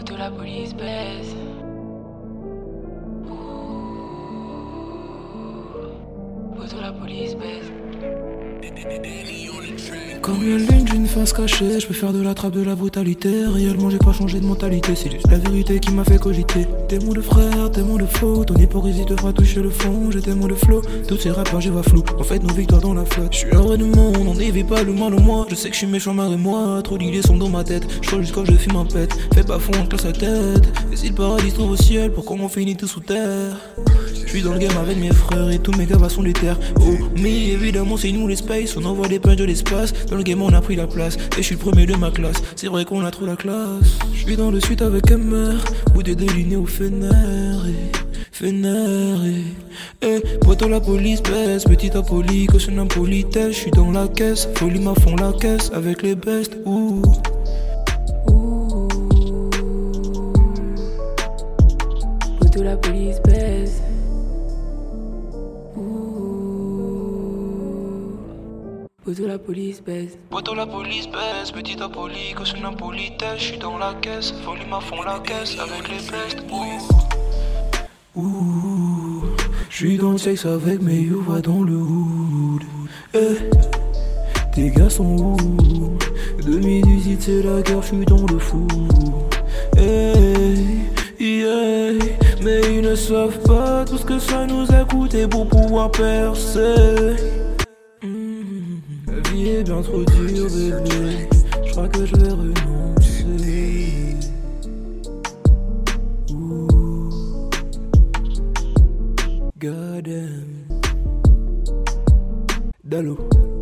Poto la police baise. Poto la police baise. Comme la lune d'une face cachée, je peux faire de la trappe, de la brutalité. Réellement j'ai pas changé de mentalité, c'est juste la vérité qui m'a fait cogiter. Tes mots de frère, tes mots de faux, ton hypocrisie te fera toucher le fond. J'ai tes mots de flow, tous ces rappeurs j'y vois flou. En fait nos victoires dans la flotte. Je suis un vrai du monde, on n'évite pas le mal en moi. Je sais que je suis méchant malgré moi, trop d'idées sont dans ma tête. Je crois jusqu'à je fume un pète, fais pas fond, on casse la tête. Et si le paradis se trouve au ciel, pourquoi on finit tout sous terre? Je suis dans le game avec mes frères et tous mes gars sont des terres. Oh, mais évidemment c'est nous les space, on envoie des punches de l'espace. Dans le game on a pris la place, et je suis le premier de ma classe. C'est vrai qu'on a trop la classe. Je suis dans le suite avec MR, boudé de lignée au Fénère. Poto la police baisse, petit impoli, cautionne impolitesse. Je suis dans la caisse, folie m'a fond la caisse avec les bestes. Ouh. Poto la police baise. Poto la police baise. Poto la police baisse, petit impoli, cautionne impolitesse. Je suis dans la caisse, folie m'a fond la caisse avec les bestes. Ouh. J'suis dans le sexe avec mes youvois dans le hood. Tes gars sont où? 2018 c'est la guerre, j'suis dans le fou. Mais ils ne savent pas tout ce que ça nous a coûté pour pouvoir percer. La vie est bien trop dure bébé, j'crois que je vais renoncer. God damn. Dalo.